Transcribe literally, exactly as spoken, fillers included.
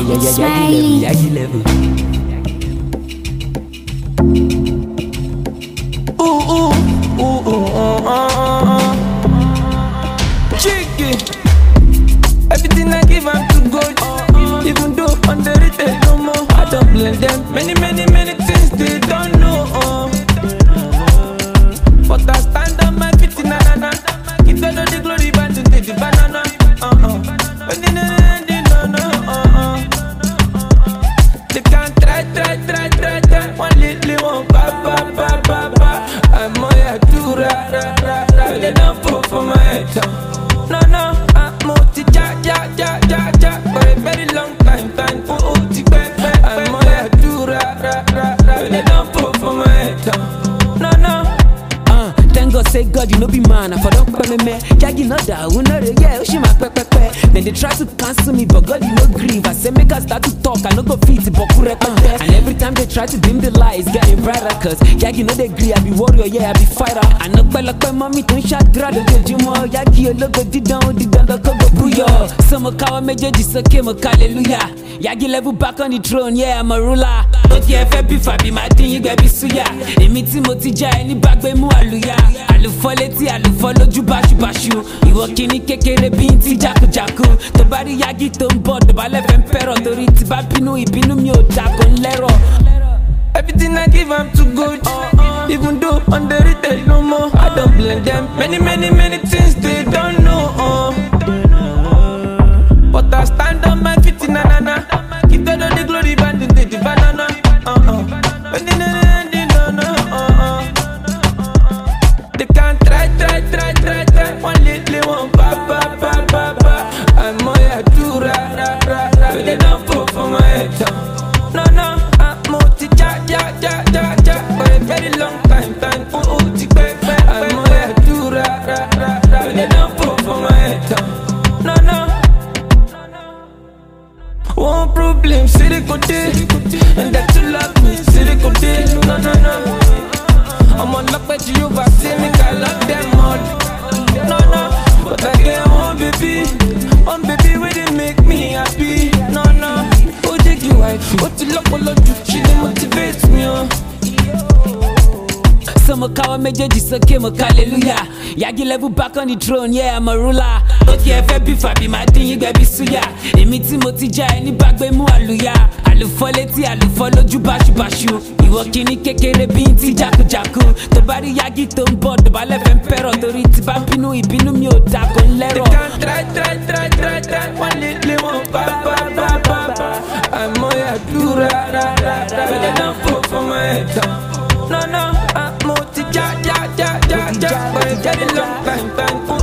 yeah, yeah, Yagi level, Yagi level. Ooh, ooh, ooh, ooh, uh, uh, uh. Jiggy. Everything I give I'm too good. Even though underrated no more, I don't blame them. Many, many, many things they don't know. Uh. But I stand on my feet, na na na. Give them all the glory, but to take the banana. Uh uh. No no uh uh. They can't try, try, try, try, try. One little one, ba ba ba ba ba. I'm on ya do ra ra ra ra. They don't put for my head. No no, I'm multi ja ja ja ja ja. For a very long time, time for multi back. I'm on ya do ra ra ra ra. They don't put for my head. No no. Thank God, say God, you know be man. I for don't call me man. Yagi not that, who know the yeah, she my pepe pepe. Then they try to cancel me, but God, you know grieve. I say make us start to talk, I no go fit, but uh, and every time they try to dim the light, it's getting brighter. Cause Yagi know they agree, I be warrior, yeah, I be fighter. I know by like my mommy don't shot drag the Jimo. Yagi a logo did down, did down the cover booyah. Some kawa major just came a hallelujah. Yagi level back on the throne, yeah, I'm a ruler. But yeah, if I be fabi, my thing, you gotta be suya. Emiti motija, any back by mu aluya. Àlùfọ́ létí àlùfọ́ lójú báṣubàṣu. Ìwọ kìíní kékeré bí n ti jákujàku. Tó bá rí Yagi tó ń bọ̀ dọ̀bálẹ̀ fẹ́ ń pẹ̀rọ̀. Torí tí bá bínú ìbínú mi ò dà kó ń lẹ́rọ̀. Everything I give I'm too good. Even though underrated no more, I don't blame them. Many, many, many things they don't know. Uh. But I stand on my feet, na na na. Give them all the glory, but they take the banana. Uh uh. No no uh uh. They can't try, try, try, try, try. One little one, ba ba ba ba ba. I'm on ya do ra ra ra ra. They don't put for my head. No no, I'm multi ja ja ja ja ja. For a very long time, time for multi back back. I'm on ya do ra ra ra ra. They don't put for my head. No no. One problem, see they go there, and that you love me, see they go there. No no no. I'm on luck with you, but see me, I love them all. No, no, but I get one baby, one baby, where they make me happy. No, no, oh, take you wife, what you look, what you, she motivates me, oh. Some kawa major just came a hallelujah. Yagi level back on the throne, yeah, I'm a ruler. But yeah, if I be fabi, my thing, you gotta be suya. Emiti motija, any back by mu aluya. Àlùfọ́ létí àlùfọ́ lójú báṣubàṣu. Ìwọ kìíní kékeré bí n ti jákujàku. Tó bá rí Yagi tó ń bọ̀ dọ̀bálẹ̀ fẹ́ ń pẹ̀rọ̀. Torí tí bá bínú ìbínú mi ò dà kó ń lẹ́rọ̀. They can't try, try, try, try, try. One little one, ba ba ba ba ba. I'm on ya do ra ra ra ra. They don't put for my head. No no, I'm multi ja ja ja ja ja. For a very long time, time.